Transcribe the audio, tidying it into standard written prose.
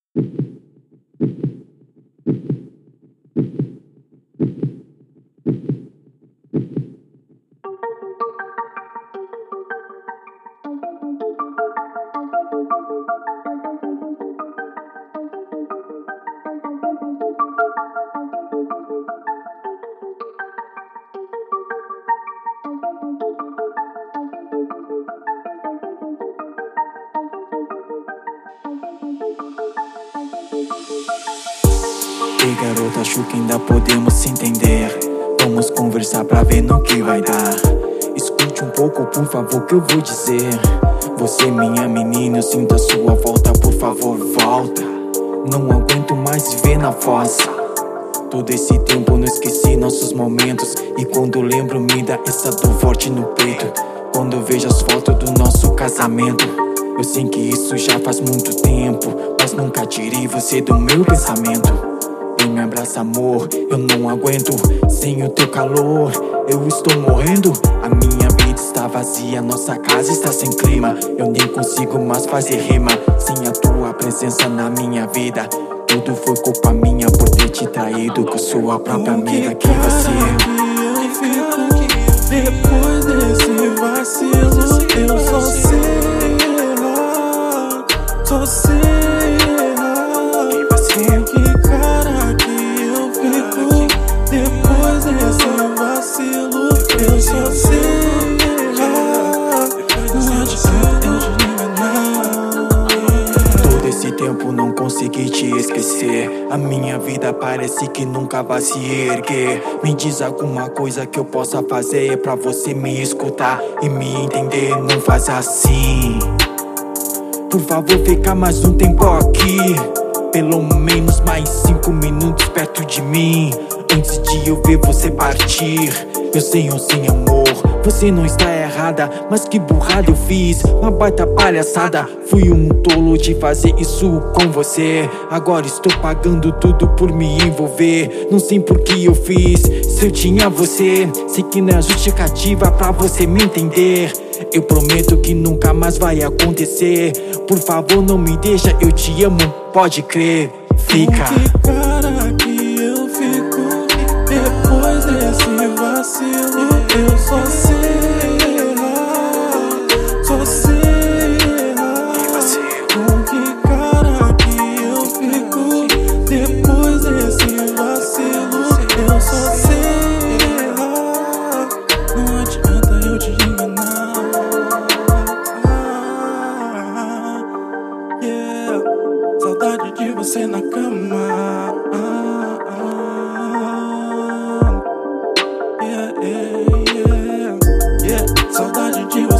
Ei garota, acho que ainda podemos se entender. Vamos conversar pra ver no que vai dar. Escute um pouco, por favor, que eu vou dizer. Você, minha menina, eu sinto a sua volta, por favor, volta. Não aguento mais viver na fossa. Todo esse tempo eu não esqueci nossos momentos, e quando lembro me dá essa dor forte no peito. Quando eu vejo as fotos do nosso casamento, eu sei que isso já faz muito tempo, mas nunca tirei você do meu pensamento. Vem me abraça, amor, eu não aguento sem o teu calor, eu estou morrendo. A minha vida está vazia, nossa casa está sem clima. Eu nem consigo mais fazer rima sem a tua presença na minha vida. Tudo foi culpa minha por ter te traído com sua própria amiga. Que vacilo. Eu fico depois desse vacilo. Eu só sei errar, só sei errar. Que vacilo. Que cara que eu fico depois desse vacilo. Eu só sei errar, não adianta eu te enganar. Todo esse tempo não consegui te esquecer. A minha vida parece que nunca vai se erguer. Me diz alguma coisa que eu possa fazer pra você me escutar e me entender. Não faz assim. Por favor, fica mais um tempo aqui, pelo menos mais 5 minutos perto de mim, antes de eu ver você partir. Eu sei, amor, você não está errada, mas que burrada eu fiz, uma baita palhaçada. Fui um tolo de fazer isso com você. Agora estou pagando tudo por me envolver. Não sei por que eu fiz, se eu tinha você. Sei que não é justificativa pra você me entender. Eu prometo que nunca mais vai acontecer. Por favor, não me deixa, eu te amo, pode crer. Fica. Que cara que eu fico depois desse vacilo. Eu só sei errar, só sei errar. Com que cara que eu fico depois desse vacilo. Eu só sei errar, não adianta eu te enganar. Yeah, saudade de você na cama. Yeah, saudade de você.